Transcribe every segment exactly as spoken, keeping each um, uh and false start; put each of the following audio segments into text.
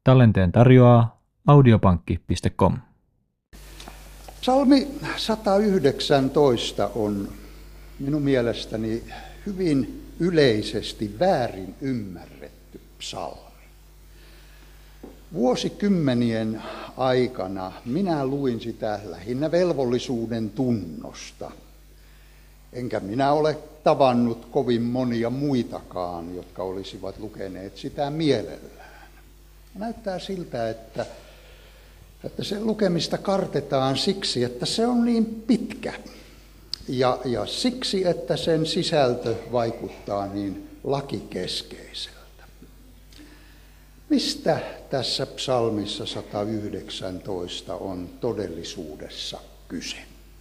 Tallenteen tarjoaa audiopankki piste com. Psalmi sata yhdeksäntoista on minun mielestäni hyvin yleisesti väärin ymmärretty psalmi. Vuosikymmenien aikana minä luin sitä lähinnä velvollisuuden tunnosta. Enkä minä ole tavannut kovin monia muitakaan, jotka olisivat lukeneet sitä mielellään. Näyttää siltä, että, että sen lukemista kartetaan siksi, että se on niin pitkä. Ja, ja siksi, että sen sisältö vaikuttaa niin lakikeskeiseltä. Mistä tässä psalmissa sata yhdeksäntoista on todellisuudessa kyse?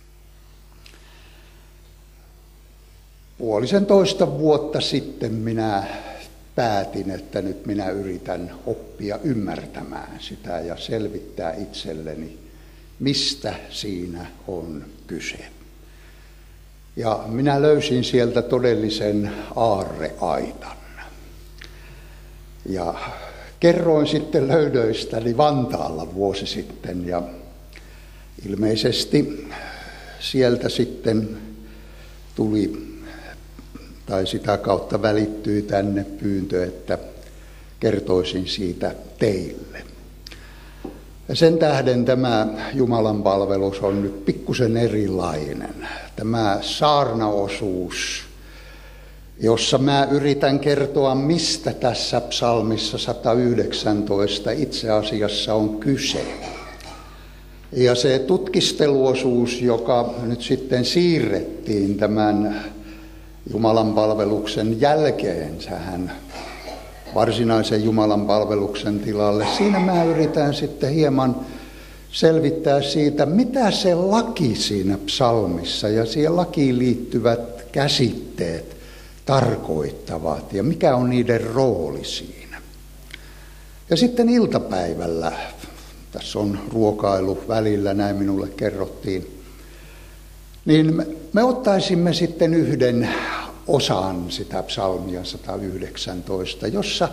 Puolisentoista vuotta sitten minä päätin, että nyt minä yritän oppia ymmärtämään sitä ja selvittää itselleni, mistä siinä on kyse. Ja minä löysin sieltä todellisen aarreaitan. Ja kerroin sitten löydöistäni Vantaalla vuosi sitten ja ilmeisesti sieltä sitten tuli, tai sitä kautta välittyi tänne pyyntö, että kertoisin siitä teille. Ja sen tähden tämä Jumalan palvelus on nyt pikkusen erilainen. Tämä saarnaosuus, jossa mä yritän kertoa, mistä tässä psalmissa sata yhdeksäntoista itse asiassa on kyse. Ja se tutkisteluosuus, joka nyt sitten siirrettiin tämän Jumalan palveluksen jälkeen tähän varsinaisen Jumalan palveluksen tilalle. Siinä mä yritän sitten hieman selvittää siitä, mitä se laki siinä psalmissa ja siihen lakiin liittyvät käsitteet tarkoittavat ja mikä on niiden rooli siinä. Ja sitten iltapäivällä, tässä on ruokailu välillä, näin minulle kerrottiin, niin me ottaisimme sitten yhden osan sitä psalmia sata yhdeksäntoista, jossa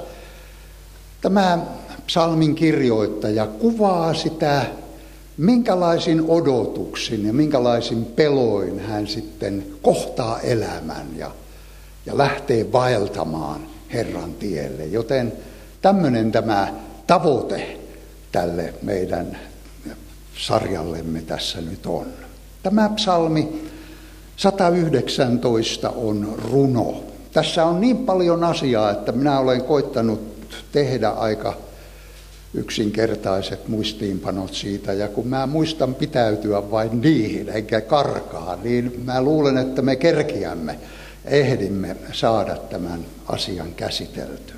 tämä psalmin kirjoittaja kuvaa sitä, minkälaisin odotuksin ja minkälaisin peloin hän sitten kohtaa elämän ja, ja lähtee vaeltamaan Herran tielle. Joten tämmöinen tämä tavoite tälle meidän sarjallemme tässä nyt on. Tämä psalmi sata yhdeksäntoista on runo. Tässä on niin paljon asiaa, että minä olen koittanut tehdä aika yksinkertaiset muistiinpanot siitä. Ja kun mä muistan pitäytyä vain niihin, enkä karkaa, niin mä luulen, että me kerkiämme, ehdimme saada tämän asian käsiteltyä.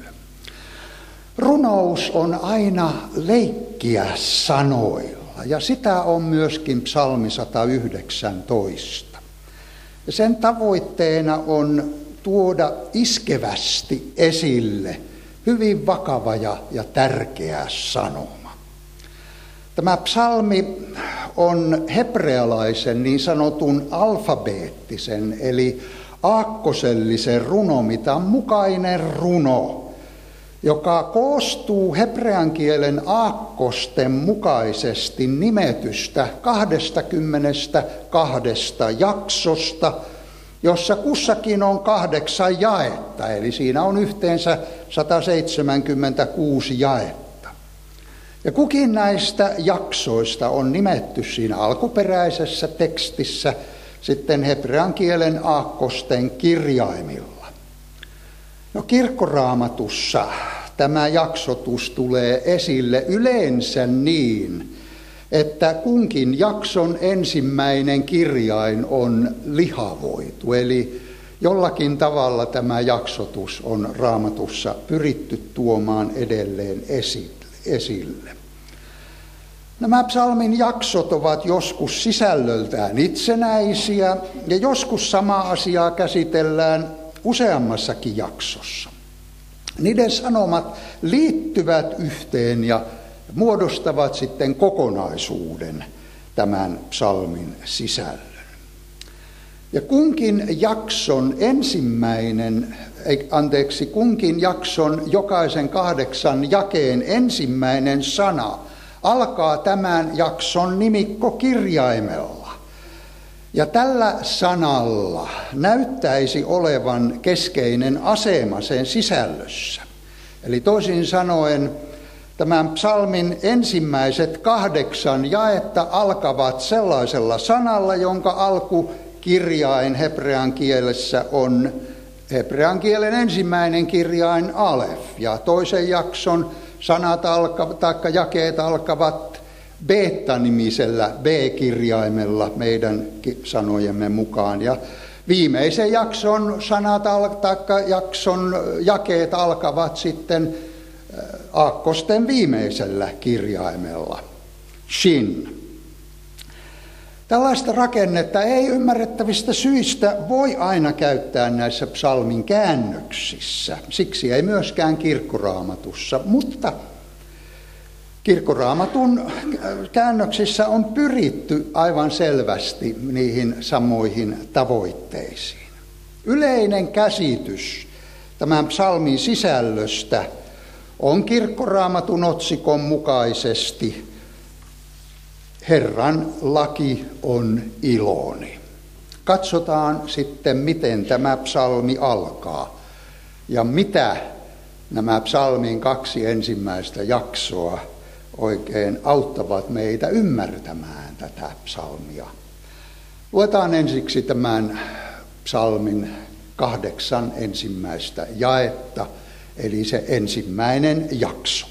Runous on aina leikkiä sanoilla, ja sitä on myöskin psalmi sata yhdeksäntoista. Ja sen tavoitteena on tuoda iskevästi esille hyvin vakava ja, ja tärkeä sanoma. Tämä psalmi on hebrealaisen niin sanotun alfabeettisen eli aakkosellisen runomitan mukainen runo, joka koostuu hebrean kielen aakkosten mukaisesti nimetystä kaksikymmentäkaksi jaksosta, jossa kussakin on kahdeksan jaetta, eli siinä on yhteensä sata seitsemänkymmentäkuusi jaetta. Ja kukin näistä jaksoista on nimetty siinä alkuperäisessä tekstissä sitten hebrean kielen aakkosten kirjaimilla. No kirkkoraamatussa tämä jaksotus tulee esille yleensä niin, että kunkin jakson ensimmäinen kirjain on lihavoitu, eli jollakin tavalla tämä jaksotus on Raamatussa pyritty tuomaan edelleen esille. Nämä psalmin jaksot ovat joskus sisällöltään itsenäisiä ja joskus samaa asiaa käsitellään useammassakin jaksossa. Niiden sanomat liittyvät yhteen ja muodostavat sitten kokonaisuuden tämän psalmin sisällön. Ja kunkin jakson ensimmäinen, anteeksi, kunkin jakson jokaisen kahdeksan jakeen ensimmäinen sana alkaa tämän jakson nimikkokirjaimella. Ja tällä sanalla näyttäisi olevan keskeinen asema sen sisällössä. Eli toisin sanoen tämän psalmin ensimmäiset kahdeksan jaetta alkavat sellaisella sanalla, jonka alkukirjain hebrean kielessä on hebrean kielen ensimmäinen kirjain alef. Ja toisen jakson sanat alkavat, taikka jakeet alkavat beta-nimisellä B-kirjaimella meidän sanojemme mukaan. Ja viimeisen jakson sanat taikka jakson jakeet alkavat sitten aakkosten viimeisellä kirjaimella, shin. Tällaista rakennetta ei ymmärrettävistä syistä voi aina käyttää näissä psalmin käännöksissä. Siksi ei myöskään kirkkoraamatussa, mutta kirkkoraamatun käännöksissä on pyritty aivan selvästi niihin samoihin tavoitteisiin. Yleinen käsitys tämän psalmin sisällöstä on kirkkoraamatun otsikon mukaisesti Herran laki on iloni. Katsotaan sitten, miten tämä psalmi alkaa ja mitä nämä psalmin kaksi ensimmäistä jaksoa oikein auttavat meitä ymmärtämään tätä psalmia. Luetaan ensiksi tämän psalmin kahdeksan ensimmäistä jaetta, eli se ensimmäinen jakso.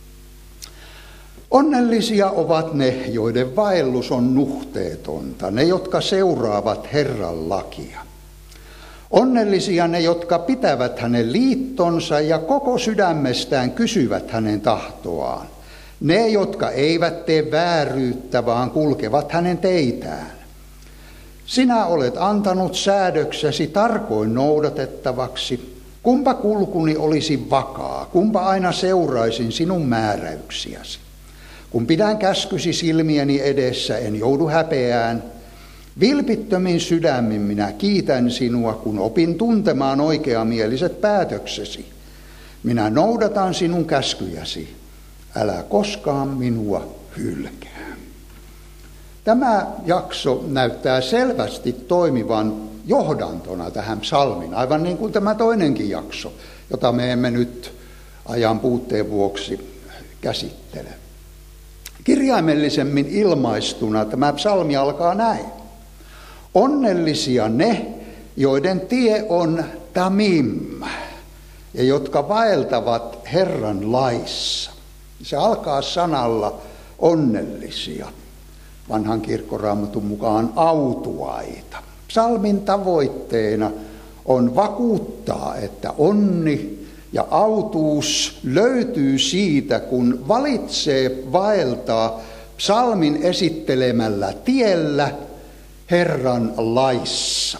Onnellisia ovat ne, joiden vaellus on nuhteetonta, ne, jotka seuraavat Herran lakia. Onnellisia ne, jotka pitävät hänen liittonsa ja koko sydämestään kysyvät hänen tahtoaan. Ne, jotka eivät tee vääryyttä, vaan kulkevat hänen teitään. Sinä olet antanut säädöksesi tarkoin noudatettavaksi. Kumpa kulkuni olisi vakaa, kumpa aina seuraisin sinun määräyksiäsi. Kun pidän käskysi silmieni edessä, en joudu häpeään. Vilpittömin sydämin minä kiitän sinua, kun opin tuntemaan oikeamieliset päätöksesi. Minä noudatan sinun käskyjäsi. Älä koskaan minua hylkää. Tämä jakso näyttää selvästi toimivan johdantona tähän psalmiin, aivan niin kuin tämä toinenkin jakso, jota me emme nyt ajan puutteen vuoksi käsittele. Kirjaimellisemmin ilmaistuna tämä psalmi alkaa näin. Onnellisia ne, joiden tie on tamim ja jotka vaeltavat Herran laissa. Se alkaa sanalla onnellisia, vanhan kirkkoraamatun mukaan autuaita. Psalmin tavoitteena on vakuuttaa, että onni ja autuus löytyy siitä, kun valitsee vaeltaa psalmin esittelemällä tiellä Herran laissa.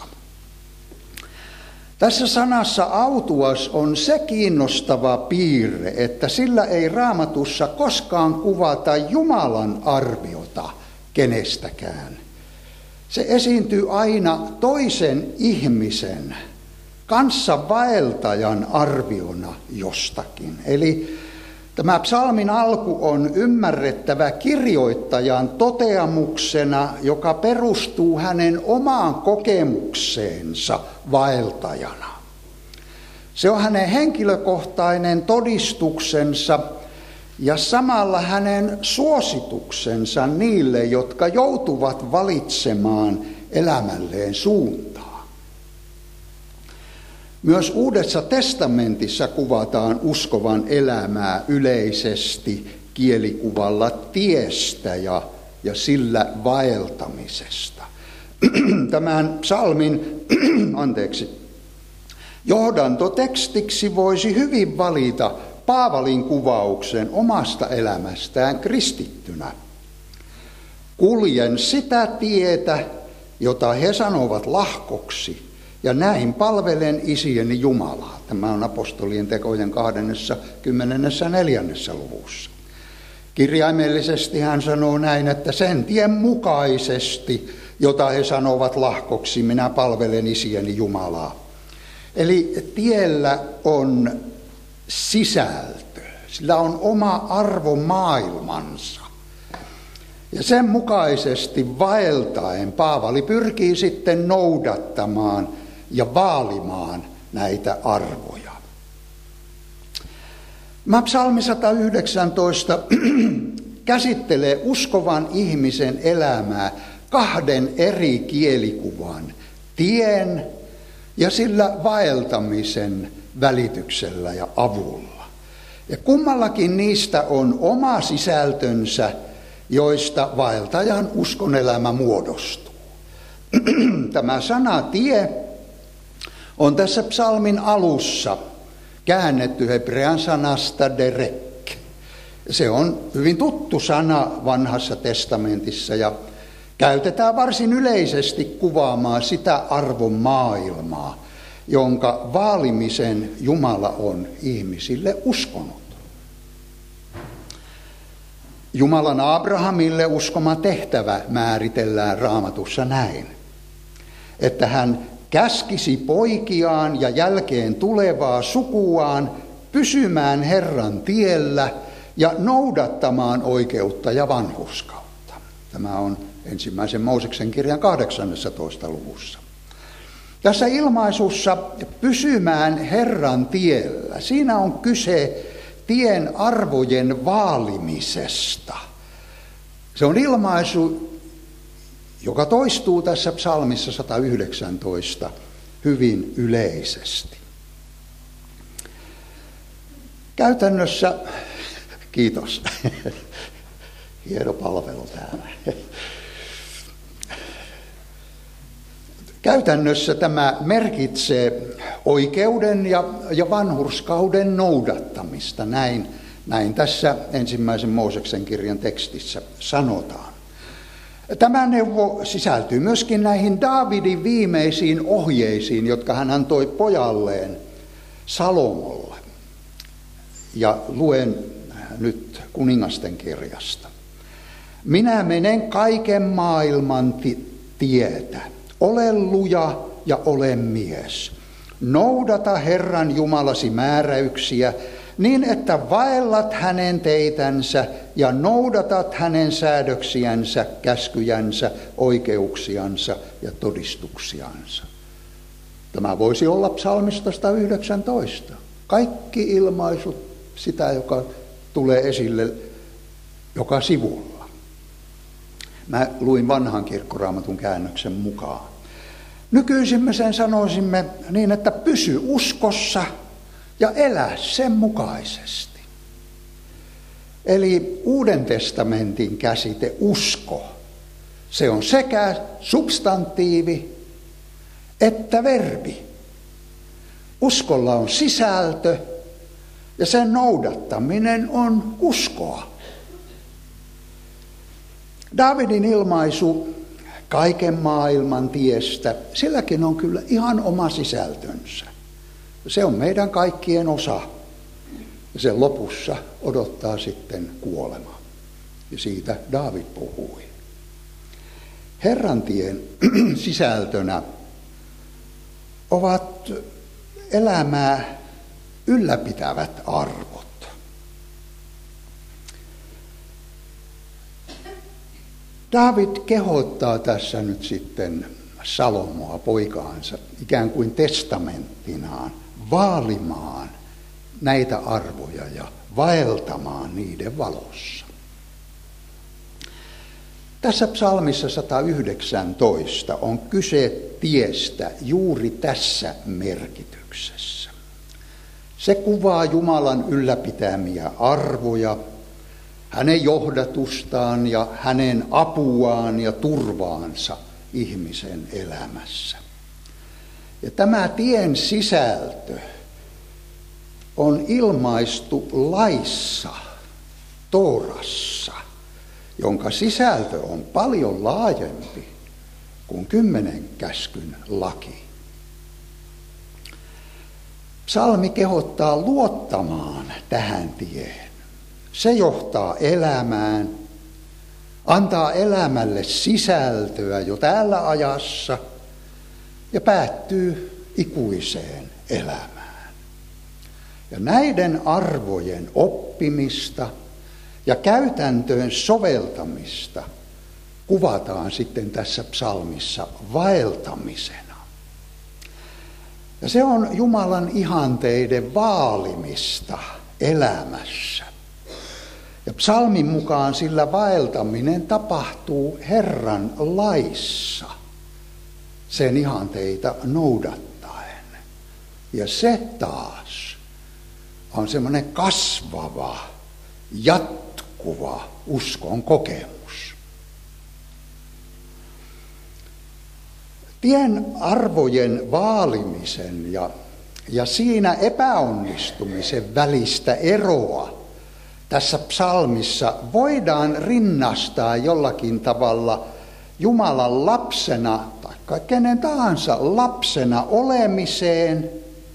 Tässä sanassa autuas on se kiinnostava piirre, että sillä ei Raamatussa koskaan kuvata Jumalan arviota kenestäkään. Se esiintyy aina toisen ihmisen, kanssavaeltajan arviona jostakin. Eli tämä psalmin alku on ymmärrettävä kirjoittajan toteamuksena, joka perustuu hänen omaan kokemukseensa vaeltajana. Se on hänen henkilökohtainen todistuksensa ja samalla hänen suosituksensa niille, jotka joutuvat valitsemaan elämälleen suuntaa. Myös Uudessa testamentissa kuvataan uskovan elämää yleisesti kielikuvalla tiestä ja, ja sillä vaeltamisesta. Tämän psalmin anteeksi, johdantotekstiksi voisi hyvin valita Paavalin kuvauksen omasta elämästään kristittynä. Kuljen sitä tietä, jota he sanovat lahkoksi, ja näin palvelen isieni Jumalaa. Tämä on apostolien tekojen kahdennessa neljännessä luvussa. Kirjaimellisesti hän sanoo näin, että sen tien mukaisesti jota he sanovat lahkoksi, minä palvelen isieni Jumalaa. Eli tiellä on sisältö, sillä on oma arvomaailmansa. Ja sen mukaisesti vaeltaen Paavali pyrkii sitten noudattamaan ja vaalimaan näitä arvoja. Mä psalmi sata yhdeksäntoista käsittelee uskovan ihmisen elämää kahden eri kielikuvan, tien ja sillä vaeltamisen välityksellä ja avulla. Ja kummallakin niistä on oma sisältönsä, joista vaeltajan uskonelämä muodostuu. Tämä sana tie on tässä psalmin alussa käännetty hebrean sanasta derek. Se on hyvin tuttu sana vanhassa testamentissa ja käytetään varsin yleisesti kuvaamaan sitä arvon maailmaa, jonka vaalimisen Jumala on ihmisille uskonut. Jumalan Abrahamille uskoma tehtävä määritellään Raamatussa näin, että hän käskisi poikiaan ja jälkeen tulevaa sukuaan pysymään Herran tiellä ja noudattamaan oikeutta ja vanhurskautta. Tämä on ensimmäisen Mooseksen kirjan kahdeksannessatoista luvussa. Tässä ilmaisussa pysymään Herran tiellä, siinä on kyse tien arvojen vaalimisesta. Se on ilmaisu, joka toistuu tässä psalmissa sata yhdeksäntoista hyvin yleisesti. Käytännössä, kiitos, hieno palvelu täällä. Käytännössä tämä merkitsee oikeuden ja, ja vanhurskauden noudattamista, näin, näin tässä ensimmäisen Mooseksen kirjan tekstissä sanotaan. Tämä neuvo sisältyy myöskin näihin Daavidin viimeisiin ohjeisiin, jotka hän antoi pojalleen Salomolle. Ja luen nyt kuningasten kirjasta. Minä menen kaiken maailman tietä. Ole luja ja ole mies. Noudata Herran Jumalasi määräyksiä niin, että vaellat hänen teitänsä ja noudatat hänen säädöksiänsä, käskyjänsä, oikeuksiansa ja todistuksiansa. Tämä voisi olla psalmista sata yhdeksäntoista. Kaikki ilmaisut sitä, joka tulee esille joka sivulla. Mä luin vanhan kirkkoraamatun käännöksen mukaan. Nykyisin me sen sanoisimme niin, että pysy uskossa ja elä sen mukaisesti. Eli Uuden testamentin käsite usko, se on sekä substantiivi että verbi. Uskolla on sisältö ja sen noudattaminen on uskoa. Daavidin ilmaisu kaiken maailman tiestä, silläkin on kyllä ihan oma sisältönsä. Se on meidän kaikkien osa. Ja sen lopussa odottaa sitten kuolema. Ja siitä Daavid puhui. Herrantien sisältönä ovat elämää ylläpitävät arvot. Daavid kehottaa tässä nyt sitten Salomoa, poikaansa, ikään kuin testamenttinaan, vaalimaan näitä arvoja ja vaeltamaan niiden valossa. Tässä psalmissa sata yhdeksäntoista on kyse tiestä juuri tässä merkityksessä. Se kuvaa Jumalan ylläpitämiä arvoja, hänen johdatustaan ja hänen apuaan ja turvaansa ihmisen elämässä. Ja tämä tien sisältö on ilmaistu laissa, Toorassa, jonka sisältö on paljon laajempi kuin kymmenen käskyn laki. Psalmi kehottaa luottamaan tähän tiehen. Se johtaa elämään, antaa elämälle sisältöä jo täällä ajassa ja päättyy ikuiseen elämään. Ja näiden arvojen oppimista ja käytäntöön soveltamista kuvataan sitten tässä psalmissa vaeltamisena. Ja se on Jumalan ihanteiden vaalimista elämässä. Ja psalmin mukaan sillä vaeltaminen tapahtuu Herran laissa, sen ihanteita noudattaen. Ja se taas on semmoinen kasvava, jatkuva uskon kokemus. Tien arvojen vaalimisen ja, ja siinä epäonnistumisen välistä eroa tässä psalmissa voidaan rinnastaa jollakin tavalla Jumalan lapsena tai kenen tahansa lapsena olemiseen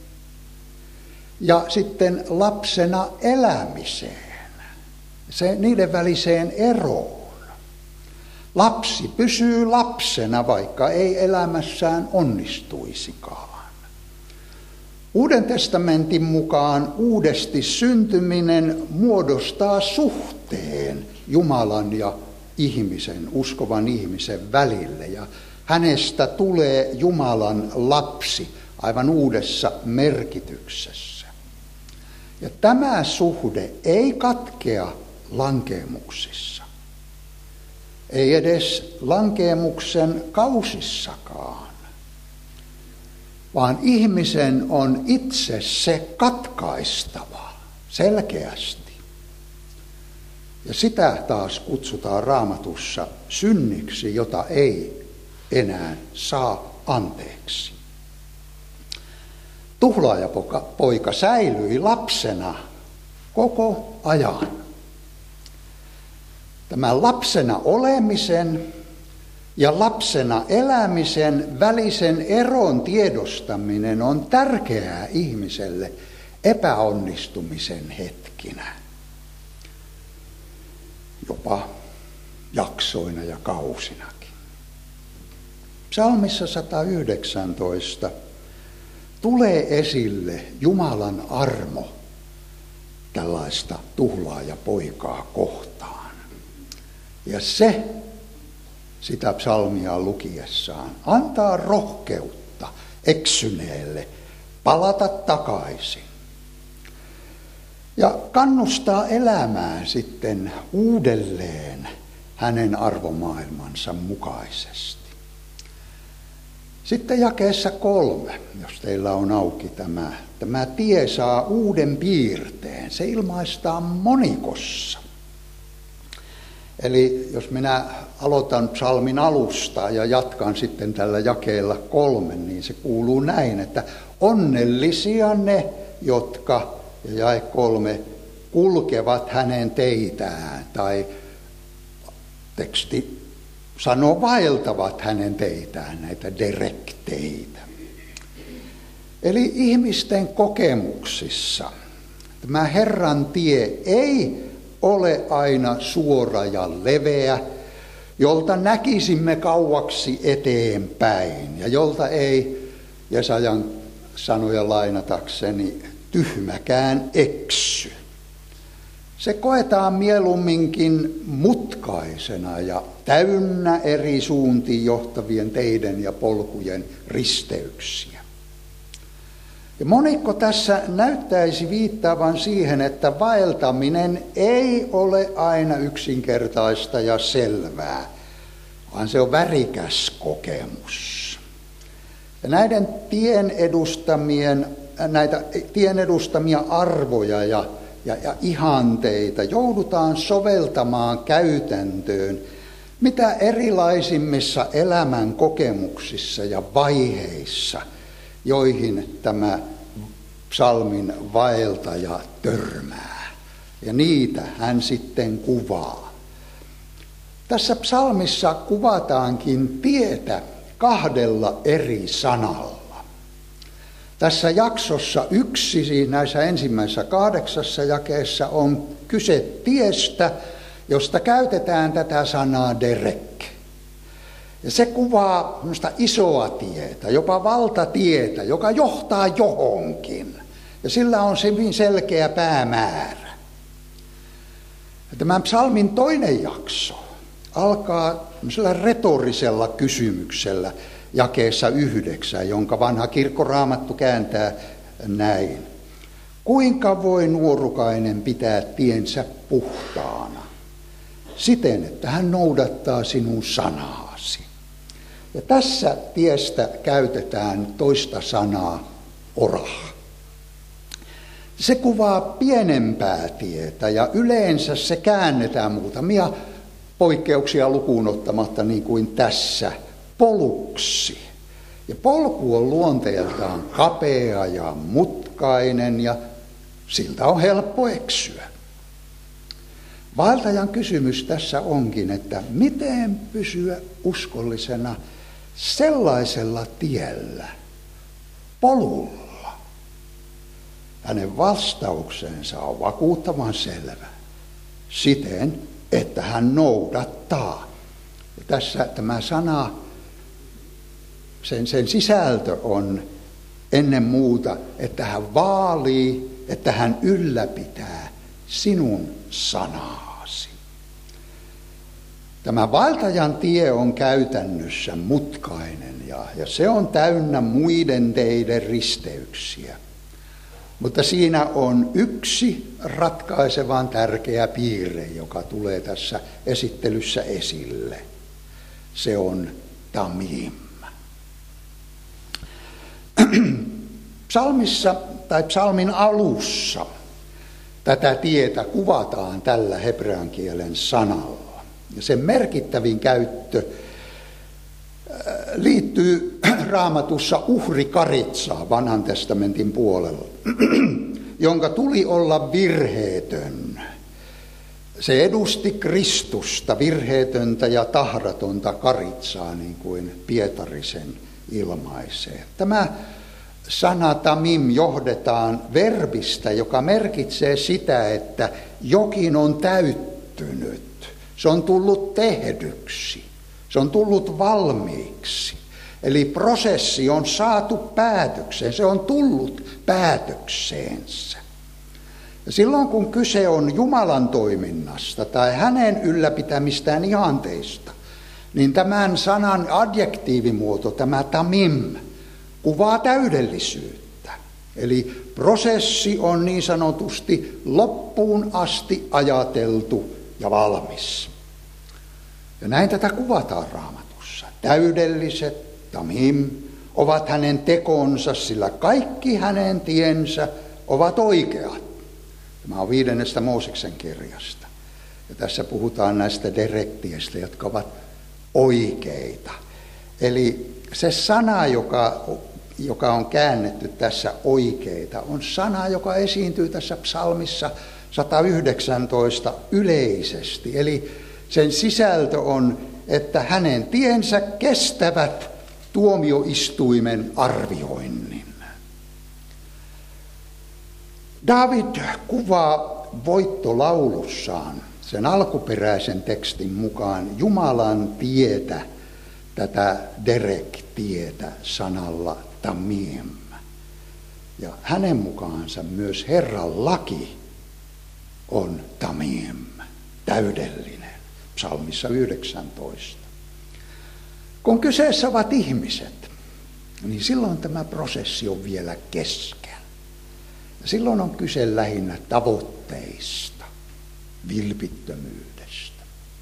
ja sitten lapsena elämiseen, se, niiden väliseen eroon. Lapsi pysyy lapsena, vaikka ei elämässään onnistuisikaan. Uuden testamentin mukaan uudesti syntyminen muodostaa suhteen Jumalan ja ihmisen, uskovan ihmisen välille. Ja hänestä tulee Jumalan lapsi aivan uudessa merkityksessä. Ja tämä suhde ei katkea lankeemuksissa. Ei edes lankeemuksen kausissakaan, vaan ihmisen on itse se katkaistava selkeästi. Ja sitä taas kutsutaan Raamatussa synniksi, jota ei enää saa anteeksi. Tuhlaajapoika säilyi lapsena koko ajan. Tämän lapsena olemisen ja lapsena elämisen välisen eron tiedostaminen on tärkeää ihmiselle epäonnistumisen hetkinä, jopa jaksoina ja kausinakin. Psalmissa sata yhdeksäntoista tulee esille Jumalan armo tällaista tuhlaajapoikaa kohtaan. Ja se, sitä psalmia lukiessaan, antaa rohkeutta eksyneelle palata takaisin. Ja kannustaa elämään sitten uudelleen hänen arvomaailmansa mukaisesti. Sitten jakeessa kolme, jos teillä on auki tämä, tämä tie saa uuden piirteen. Se ilmaistaan monikossa. Eli jos minä aloitan psalmin alusta ja jatkan sitten tällä jakeella kolme, niin se kuuluu näin, että onnellisia ne, jotka, ja jae kolme, kulkevat hänen teitään, tai teksti sanoo vaeltavat hänen teitään, näitä direkteitä. Eli ihmisten kokemuksissa tämä Herran tie ei ole aina suora ja leveä, jolta näkisimme kauaksi eteenpäin ja jolta ei, Jesajan sanoja lainatakseni, tyhmäkään eksy. Se koetaan mieluumminkin mutkaisena ja täynnä eri suuntiin johtavien teiden ja polkujen risteyksiä. Ja monikko tässä näyttäisi viittaavan siihen, että vaeltaminen ei ole aina yksinkertaista ja selvää, vaan se on värikäs kokemus. Ja näiden tien edustamien, näitä tien edustamia arvoja ja, ja, ja ihanteita joudutaan soveltamaan käytäntöön, mitä erilaisimmissa elämän kokemuksissa ja vaiheissa, joihin tämä psalmin vaeltaja törmää. Ja niitä hän sitten kuvaa. Tässä psalmissa kuvataankin tietä kahdella eri sanalla. Tässä jaksossa yksi, näissä ensimmäisissä kahdeksassa jakeessa on kyse tiestä, josta käytetään tätä sanaa derek. Ja se kuvaa isoa tietä, jopa valtatietä, joka johtaa johonkin. Ja sillä on hyvin selkeä päämäärä. Ja tämän psalmin toinen jakso alkaa retorisella kysymyksellä jakeessa yhdeksän, jonka vanha kirkkoraamattu kääntää näin. Kuinka voi nuorukainen pitää tiensä puhtaana? Siten, että hän noudattaa sinun sanaasi. Ja tässä tiestä käytetään toista sanaa, orah. Se kuvaa pienempää tietä ja yleensä se käännetään muutamia poikkeuksia lukuun ottamatta niin kuin tässä, poluksi. Ja polku on luonteeltaan kapea ja mutkainen ja siltä on helppo eksyä. Vaeltajan kysymys tässä onkin, että miten pysyä uskollisena sellaisella tiellä, polulla. Hänen vastauksensa on vakuuttavan selvä. Siten, että hän noudattaa. Ja tässä tämä sana, sen, sen sisältö on ennen muuta, että hän vaalii, että hän ylläpitää sinun sanaasi. Tämä vaeltajan tie on käytännössä mutkainen ja, ja se on täynnä muiden teiden risteyksiä. Mutta siinä on yksi ratkaisevan tärkeä piirre, joka tulee tässä esittelyssä esille. Se on tamim. Psalmissa tai psalmin alussa tätä tietä kuvataan tällä hebrean kielen sanalla. Ja sen merkittävin käyttö liittyy Raamatussa uhrikaritsaan vanhan testamentin puolella, jonka tuli olla virheetön. Se edusti Kristusta, virheetöntä ja tahratonta karitsaa, niin kuin Pietari sen ilmaisee. Tämä sana tamim johdetaan verbistä, joka merkitsee sitä, että jokin on täyttynyt. Se on tullut tehdyksi. Se on tullut valmiiksi. Eli prosessi on saatu päätökseen. Se on tullut päätökseensä. Ja silloin kun kyse on Jumalan toiminnasta tai hänen ylläpitämistään ihanteista, niin tämän sanan adjektiivimuoto, tämä tamim, kuvaa täydellisyyttä. Eli prosessi on niin sanotusti loppuun asti ajateltu ja valmis. Ja näin tätä kuvataan Raamatussa. Täydelliset, tamim, ovat hänen tekonsa, sillä kaikki hänen tiensä ovat oikeat. Tämä on viidennestä Mooseksen kirjasta. Ja tässä puhutaan näistä direktieistä, jotka ovat oikeita. Eli se sana, joka, joka on käännetty tässä oikeita, on sana, joka esiintyy tässä psalmissa sata yhdeksäntoista yleisesti. Eli sen sisältö on, että hänen tiensä kestävät tuomioistuimen arvioinnin. David kuvaa voittolaulussaan sen alkuperäisen tekstin mukaan Jumalan tietä, tätä derek-tietä sanalla tamim. Ja hänen mukaansa myös Herran laki on tamim, täydellinen, psalmissa yhdeksäntoista. Kun kyseessä ovat ihmiset, niin silloin tämä prosessi on vielä kesken. Ja silloin on kyse lähinnä tavoitteista, vilpittömyydestä.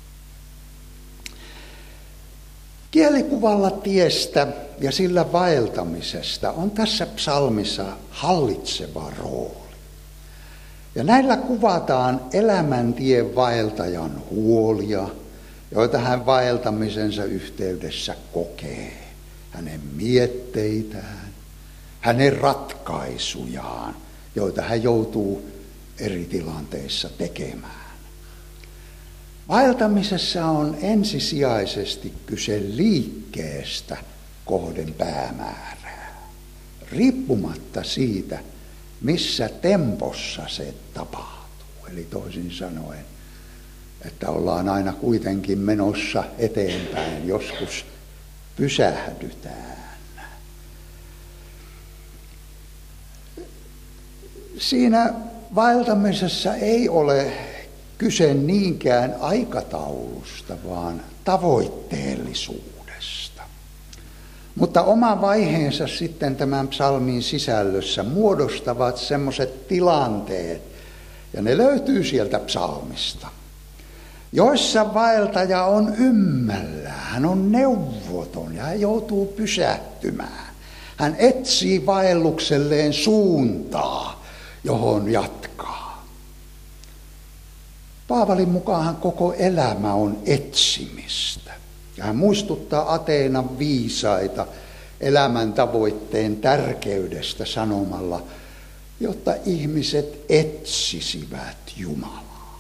Kielikuvalla tiestä ja sillä vaeltamisesta on tässä psalmissa hallitseva rooli. Ja näillä kuvataan elämäntien vaeltajan huolia, joita hän vaeltamisensa yhteydessä kokee. Hänen mietteitään, hänen ratkaisujaan, joita hän joutuu eri tilanteissa tekemään. Vaeltamisessa on ensisijaisesti kyse liikkeestä kohden päämäärää, riippumatta siitä, missä tempossa se tapahtuu. Eli toisin sanoen, että ollaan aina kuitenkin menossa eteenpäin, joskus pysähdytään. Siinä vaeltamisessa ei ole kyse niinkään aikataulusta, vaan tavoitteellisuudesta. Mutta oma vaiheensa sitten tämän psalmin sisällössä muodostavat semmoiset tilanteet, ja ne löytyy sieltä psalmista, joissa vaeltaja on ymmällään, hän on neuvoton ja hän joutuu pysähtymään. Hän etsii vaellukselleen suuntaa, johon jatkaa. Paavalin mukaan koko elämä on etsimistä. Ja hän muistuttaa Ateenan viisaita elämän tavoitteen tärkeydestä sanomalla, jotta ihmiset etsisivät Jumalaa.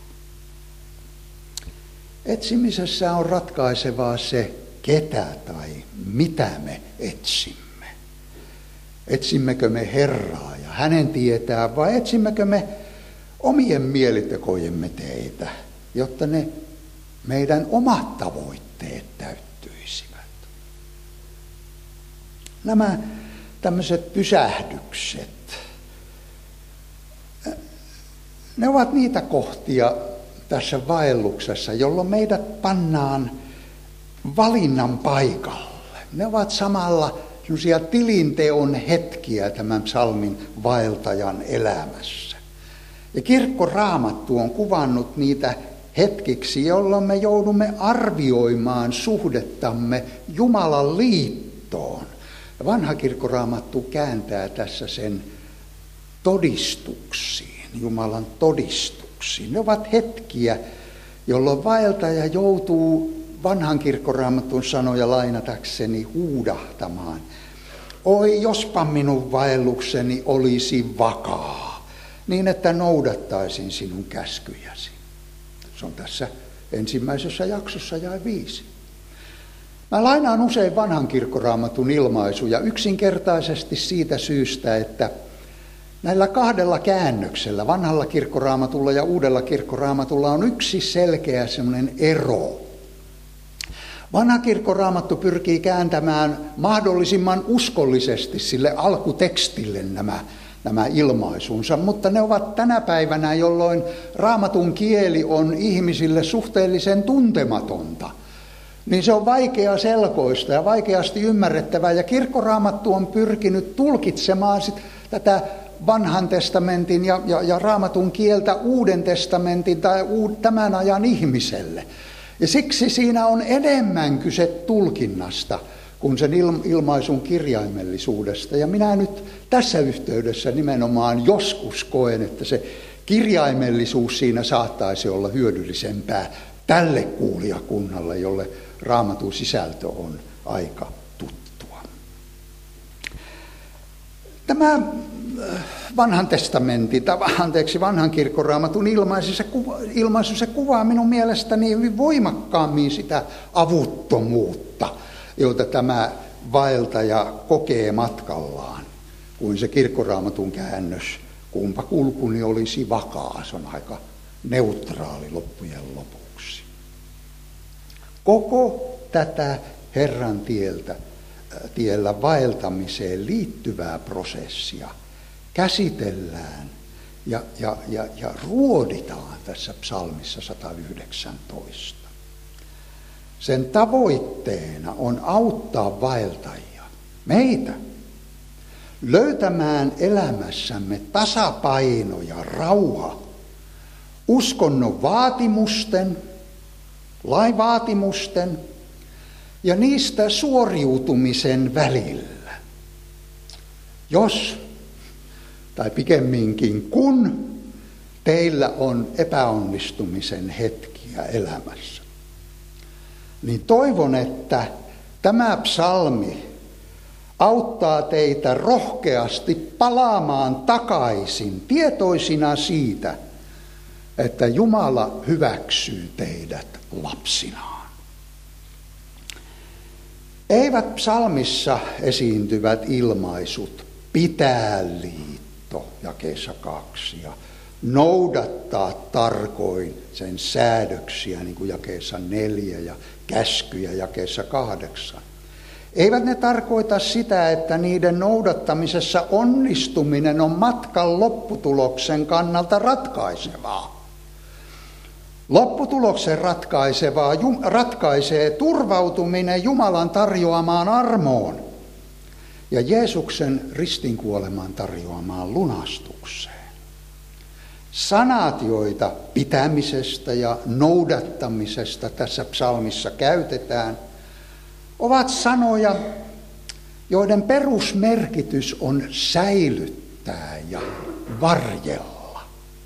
Etsimisessä on ratkaisevaa se, ketä tai mitä me etsimme. Etsimmekö me Herraa ja hänen tietää, vai etsimmekö me omien mielitekojemme teitä, jotta ne meidän omat tavoitteet täyttyisivät. Nämä tämmöiset pysähdykset, ne ovat niitä kohtia tässä vaelluksessa, jolloin meidät pannaan valinnan paikalle. Ne ovat samalla sellaisia tilinteon hetkiä tämän psalmin vaeltajan elämässä. Ja kirkkoraamattu on kuvannut niitä hetkiksi, jolloin me joudumme arvioimaan suhdettamme Jumalan liittoon. Ja vanha kirkkoraamattu kääntää tässä sen todistuksiin, Jumalan todistuksiin. Ne ovat hetkiä, jolloin vaeltaja joutuu vanhan kirkkoraamatun sanoja lainatakseni huudahtamaan. Oi, jospa minun vaellukseni olisi vakaa, niin että noudattaisin sinun käskyjäsi. Se on tässä ensimmäisessä jaksossa jae viisi. Mä lainaan usein vanhan kirkkoraamatun ilmaisuja yksinkertaisesti siitä syystä, että näillä kahdella käännöksellä, vanhalla kirkkoraamatulla ja uudella kirkkoraamatulla, on yksi selkeä semmoinen ero. Vanha kirkkoraamattu pyrkii kääntämään mahdollisimman uskollisesti sille alkutekstille nämä, nämä ilmaisunsa, mutta ne ovat tänä päivänä, jolloin raamatun kieli on ihmisille suhteellisen tuntematonta. Niin se on vaikea selkoista ja vaikeasti ymmärrettävää, ja kirkkoraamattu on pyrkinyt tulkitsemaan sit tätä vanhan testamentin ja, ja, ja raamatun kieltä uuden testamentin tai uud, tämän ajan ihmiselle. Ja siksi siinä on enemmän kyse tulkinnasta kuin sen ilmaisun kirjaimellisuudesta. Ja minä nyt tässä yhteydessä nimenomaan joskus koen, että se kirjaimellisuus siinä saattaisi olla hyödyllisempää tälle kuulijakunnalle, jolle raamatun sisältö on aika tuttua. Tämä vanhan testamentin, tai anteeksi, vanhan kirkkoraamatun ilmaisu, se, kuva, ilmaisu, se kuvaa minun mielestäni hyvin voimakkaammin sitä avuttomuutta, jota tämä vaeltaja kokee matkallaan, kuin se kirkkoraamatun käännös, kumpa kulkuni olisi vakaa, se on aika neutraali loppujen lopuksi. Koko tätä Herran tieltä, tiellä vaeltamiseen liittyvää prosessia käsitellään ja, ja, ja, ja ruoditaan tässä psalmissa sata yhdeksäntoista. Sen tavoitteena on auttaa vaeltajia, meitä, löytämään elämässämme tasapaino ja rauha uskonnon vaatimusten, lain vaatimusten ja niistä suoriutumisen välillä. Jos, tai pikemminkin kun, teillä on epäonnistumisen hetkiä elämässä, niin toivon, että tämä psalmi auttaa teitä rohkeasti palaamaan takaisin tietoisina siitä, että Jumala hyväksyy teidät lapsinaan. Eivät psalmissa esiintyvät ilmaisut pitää liitto jakeessa kaksi ja noudattaa tarkoin sen säädöksiä, niin kuin jakeessa neljä ja käskyjä jakeessa kahdeksan. Eivät ne tarkoita sitä, että niiden noudattamisessa onnistuminen on matkan lopputuloksen kannalta ratkaisevaa. Lopputuloksen ratkaisevaa ratkaisee turvautuminen Jumalan tarjoamaan armoon ja Jeesuksen ristinkuolemaan tarjoamaan lunastukseen. Sanat, joita pitämisestä ja noudattamisesta tässä psalmissa käytetään, ovat sanoja, joiden perusmerkitys on säilyttää ja varjella.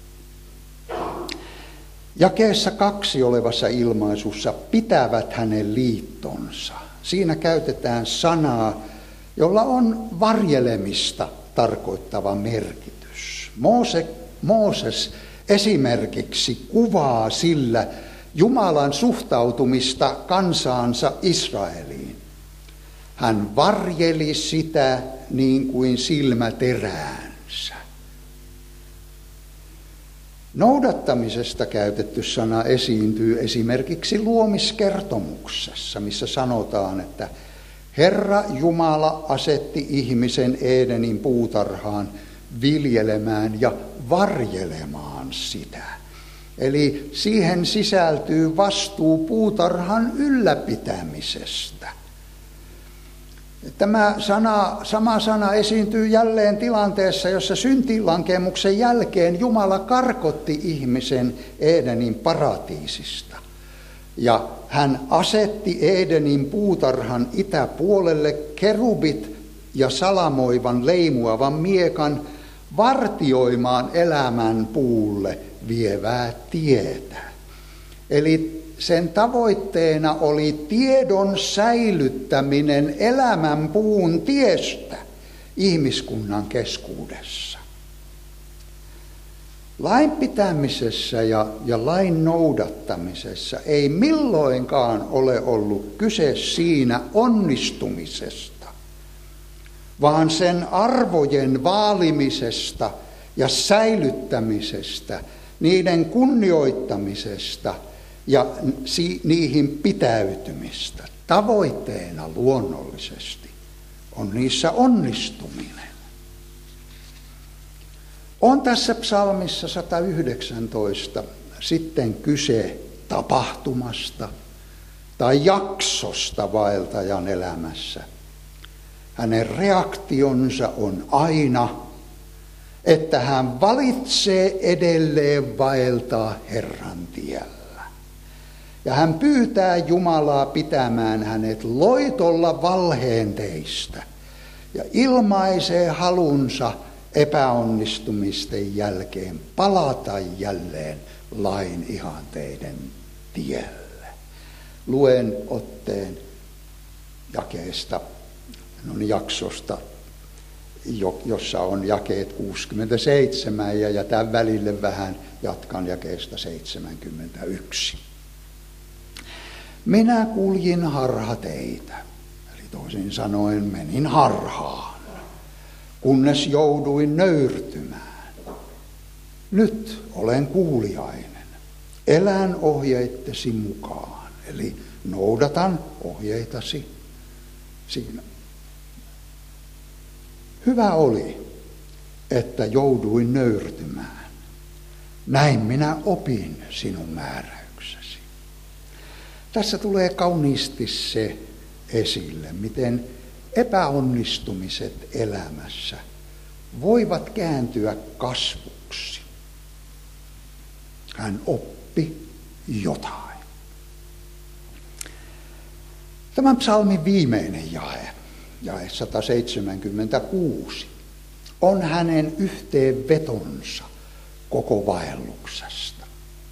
Jakeessa kaksi olevassa ilmaisussa pitävät hänen liittonsa. Siinä käytetään sanaa, jolla on varjelemista tarkoittava merkitys. Moose, Mooses esimerkiksi kuvaa sillä Jumalan suhtautumista kansaansa Israeliin. Hän varjeli sitä niin kuin silmäteräänsä. Noudattamisesta käytetty sana esiintyy esimerkiksi luomiskertomuksessa, missä sanotaan, että Herra Jumala asetti ihmisen Edenin puutarhaan viljelemään ja varjelemaan sitä. Eli siihen sisältyy vastuu puutarhan ylläpitämisestä. Tämä sana, sama sana esiintyy jälleen tilanteessa, jossa syntilankemuksen jälkeen Jumala karkotti ihmisen Edenin paratiisista. Ja hän asetti Edenin puutarhan itäpuolelle kerubit ja salamoivan leimuavan miekan vartioimaan elämän puulle vievää tietä. Eli sen tavoitteena oli tiedon säilyttäminen elämän puun tiestä ihmiskunnan keskuudessa. Lain pitämisessä ja, ja lain noudattamisessa ei milloinkaan ole ollut kyse siinä onnistumisesta, vaan sen arvojen vaalimisesta ja säilyttämisestä, niiden kunnioittamisesta ja niihin pitäytymistä. Tavoitteena luonnollisesti on niissä onnistuminen. On tässä psalmissa sata yhdeksäntoista sitten kyse tapahtumasta tai jaksosta vaeltajan elämässä. Hänen reaktionsa on aina, että hän valitsee edelleen vaeltaa Herran tiellä. Ja hän pyytää Jumalaa pitämään hänet loitolla valheen teistä ja ilmaisee halunsa epäonnistumisten jälkeen palata jälleen lain ihanteiden tielle. Luen otteen jakeesta, no jaksosta, jossa on jakeet kuusikymmentäseitsemän ja jätän välille vähän, jatkan jakeesta seitsemänkymmentäyksi. Minä kuljin harhateitä, eli toisin sanoen menin harhaan, kunnes jouduin nöyrtymään. Nyt olen kuuliainen, elän ohjeittesi mukaan, eli noudatan ohjeitasi siinä. Hyvä oli, että jouduin nöyrtymään. Näin minä opin sinun määräyksesi. Tässä tulee kauniisti se esille, miten epäonnistumiset elämässä voivat kääntyä kasvuksi. Hän oppi jotain. Tämän psalmin viimeinen jae, jae sata seitsemänkymmentäkuusi, on hänen yhteenvetonsa koko vaelluksesta.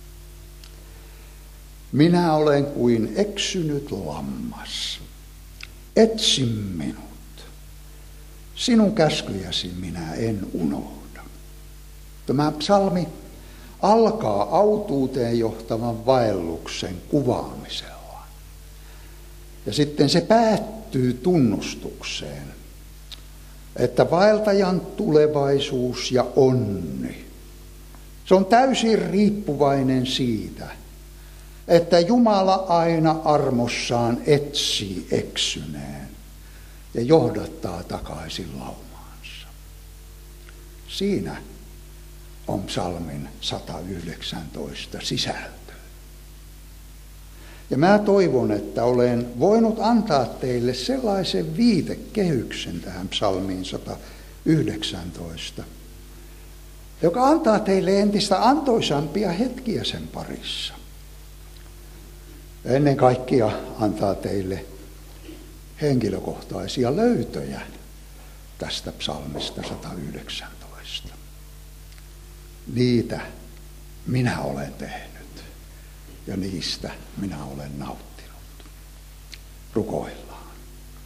Minä olen kuin eksynyt lammas. Etsi minut. Sinun käskyjäsi minä en unohda. Tämä psalmi alkaa autuuteen johtavan vaelluksen kuvaamisella. Ja sitten se päättyy tunnustukseen, että vaeltajan tulevaisuus ja onni Se on täysin riippuvainen siitä, että Jumala aina armossaan etsii eksyneen ja johdattaa takaisin laumaansa. Siinä on psalmin sata yhdeksäntoista sisältö. Ja mä toivon, että olen voinut antaa teille sellaisen viitekehyksen tähän psalmiin sata yhdeksäntoista, joka antaa teille entistä antoisampia hetkiä sen parissa. Ja ennen kaikkea antaa teille henkilökohtaisia löytöjä tästä psalmista sata yhdeksäntoista. Niitä minä olen tehnyt ja niistä minä olen nauttinut. Rukoillaan.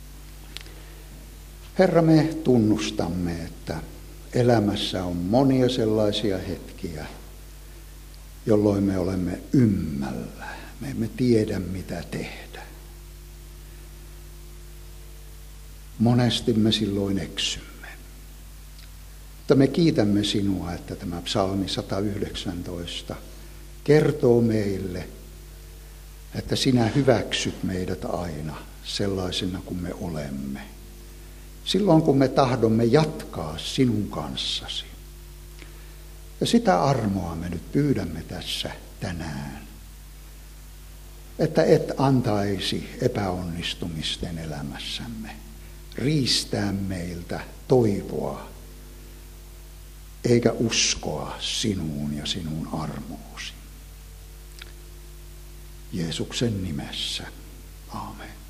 Herra, me tunnustamme, että elämässä on monia sellaisia hetkiä, jolloin me olemme ymmällä. Me emme tiedä, mitä tehdä. Monesti me silloin eksymme. Mutta me kiitämme sinua, että tämä psalmi sata yhdeksäntoista kertoo meille, että sinä hyväksyt meidät aina sellaisena kuin me olemme. Silloin kun me tahdomme jatkaa sinun kanssasi. Ja sitä armoa me nyt pyydämme tässä tänään. Että et antaisi epäonnistumisten elämässämme riistää meiltä toivoa, eikä uskoa sinuun ja sinun armoosi. Jeesuksen nimessä. Aamen.